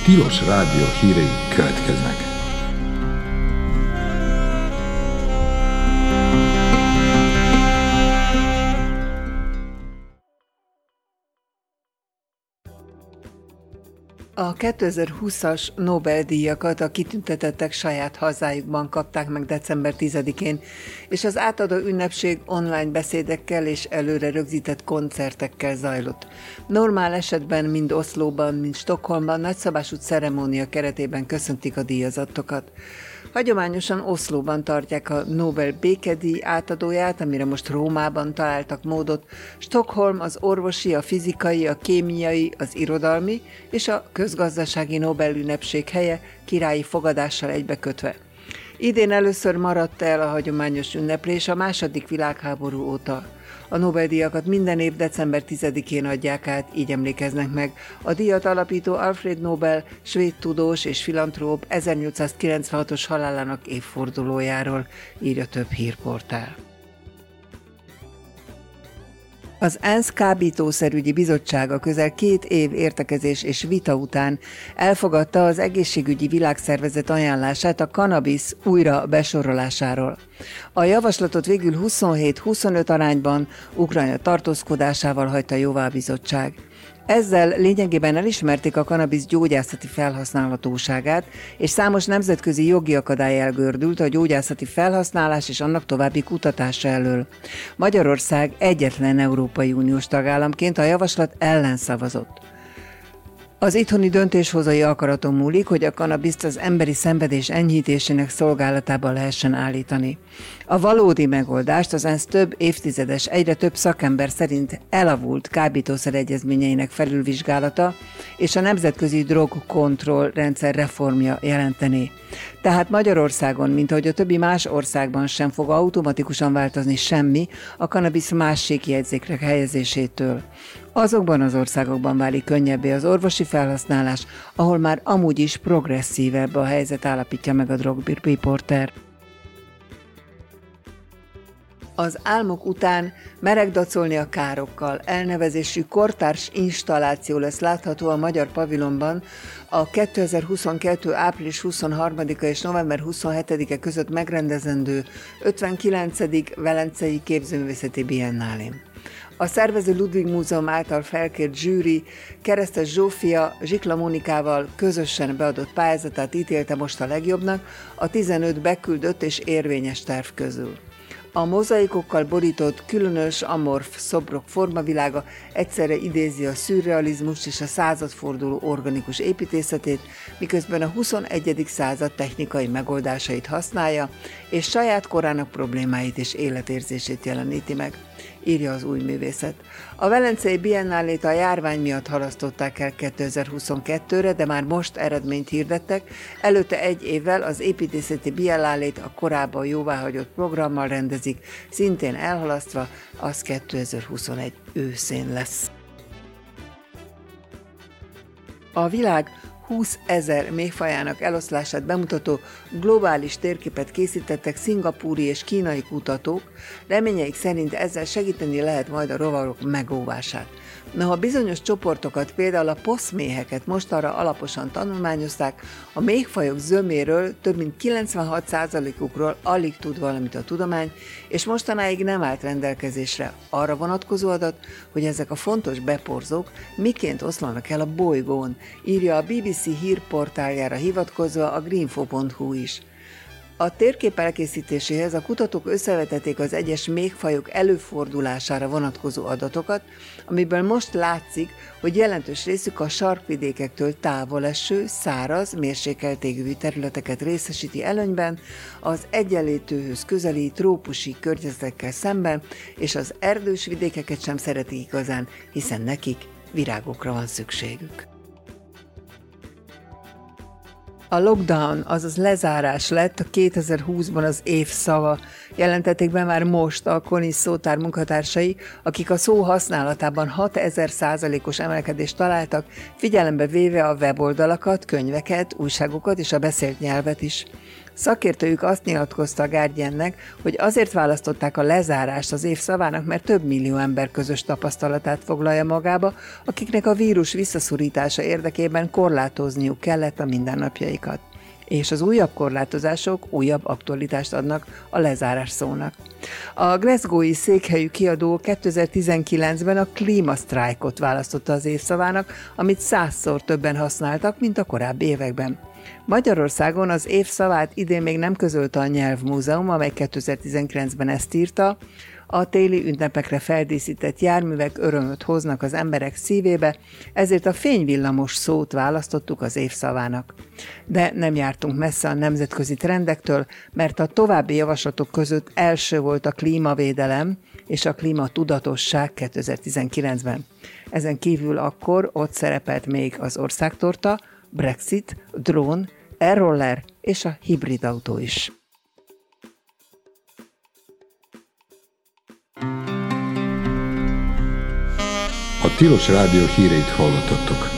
Tilos Rádió hírei következnek. A 2020-as Nobel-díjakat a kitüntetettek saját hazájukban kapták meg december 10-én, és az átadó ünnepség online beszédekkel és előre rögzített koncertekkel zajlott. Normál esetben mind Oszlóban, mind Stockholmban nagyszabású ceremónia keretében köszöntik a díjazottokat. Hagyományosan Oszlóban tartják a Nobel békedíj átadóját, amire most Rómában találtak módot. Stockholm az orvosi, a fizikai, a kémiai, az irodalmi és a közgazdasági Nobel-ünnepség helye, királyi fogadással egybekötve. Idén először maradt el a hagyományos ünneplés a II. Világháború óta. A Nobel-díjakat minden év december 10-én adják át, így emlékeznek meg. A díjat alapító Alfred Nobel, svéd tudós és filantróp 1896-os halálának évfordulójáról, írja több hírportál. Az ENSZ kábítószerügyi bizottsága közel 2 év értekezés és vita után elfogadta az Egészségügyi Világszervezet ajánlását a kannabisz újra besorolásáról. A javaslatot végül 27-25 arányban Ukrajna tartózkodásával hagyta jóvá a bizottság. Ezzel lényegében elismerték a kannabisz gyógyászati felhasználhatóságát, és számos nemzetközi jogi akadály elgördült a gyógyászati felhasználás és annak további kutatása elől. Magyarország egyetlen Európai Uniós tagállamként a javaslat ellen szavazott. Az itthoni döntéshozói akaraton múlik, hogy a kannabiszt az emberi szenvedés enyhítésének szolgálatába lehessen állítani. A valódi megoldást az ENSZ több évtizedes, egyre több szakember szerint elavult kábítószer egyezményeinek felülvizsgálata és a nemzetközi drogkontroll rendszer reformja jelenteni. Tehát Magyarországon, mint ahogy a többi más országban sem fog automatikusan változni semmi a kannabisz másségjegyzékre helyezésétől. Azokban az országokban válik könnyebbé az orvosi felhasználás, ahol már amúgy is progresszívebb a helyzet, állapítja meg a drogriporter. Az álmok után meregdacolni a károkkal elnevezésű kortárs installáció lesz látható a Magyar Pavilonban a 2022. április 23-a és november 27-e között megrendezendő 59. Velencei Képzőművészeti Biennálén. A szervező Ludwig Múzeum által felkért zsűri Keresztes Zsófia Zsikla Mónikával közösen beadott pályázatát ítélte most a legjobbnak a 15 beküldött és érvényes terv közül. A mozaikokkal borított, különös, amorf szobrok formavilága egyszerre idézi a szürrealizmust és a századforduló organikus építészetét, miközben a 21. század technikai megoldásait használja, és saját korának problémáit és életérzését jeleníti meg, írja az új művészet. A Velencei Biennálét a járvány miatt halasztották el 2022-re, de már most eredményt hirdettek. Előtte 1 évvel az építészeti Biennálét a korábban jóváhagyott programmal rendezik, szintén elhalasztva, az 2021 őszén lesz. A világ 20 000 méhfajának eloszlását bemutató globális térképet készítettek szingapúri és kínai kutatók, reményeik szerint ezzel segíteni lehet majd a rovarok megóvását. Noha bizonyos csoportokat, például a poszméheket mostanra alaposan tanulmányozták, a méhfajok zöméről, több mint 96%-ukról alig tud valamit a tudomány, és mostanáig nem állt rendelkezésre arra vonatkozó adat, hogy ezek a fontos beporzók miként oszlanak el a bolygón, írja a BBC hírportáljára hivatkozva a greenfo.hu is. A térkép elkészítéséhez a kutatók összevetették az egyes méhfajok előfordulására vonatkozó adatokat, amiből most látszik, hogy jelentős részük a sarkvidékektől távol eső, száraz, mérsékelt égövű területeket részesíti előnyben, az egyenlítőhöz közeli trópusi környezetekkel szemben, és az erdős vidékeket sem szeretik igazán, hiszen nekik virágokra van szükségük. A lockdown, azaz lezárás lett a 2020-ban az év szava, jelentették be már most a Konisz szótár munkatársai, akik a szó használatában 6000%-os emelkedést találtak, figyelembe véve a weboldalakat, könyveket, újságokat és a beszélt nyelvet is. Szakértőjük azt nyilatkozta a Guardiannek, hogy azért választották a lezárást az év szavának, mert több millió ember közös tapasztalatát foglalja magába, akiknek a vírus visszaszorítása érdekében korlátozniuk kellett a mindennapjaikat. És az újabb korlátozások újabb aktualitást adnak a lezárás szónak. A glasgowi székhelyű kiadó 2019-ben a klímasztrájkot választotta az évszavának, amit 100-szor többen használtak, mint a korábbi években. Magyarországon az évszavát idén még nem közölte a Nyelvmúzeum, amely 2019-ben ezt írta. A téli ünnepekre feldíszített járművek örömöt hoznak az emberek szívébe, ezért a fényvillamos szót választottuk az évszavának. De nem jártunk messze a nemzetközi trendektől, mert a további javaslatok között első volt a klímavédelem és a klímatudatosság 2019-ben. Ezen kívül akkor ott szerepelt még az országtorta, Brexit, drón, e-roller és a hibrid autó is. A Tilos Rádió híreit hallottattok.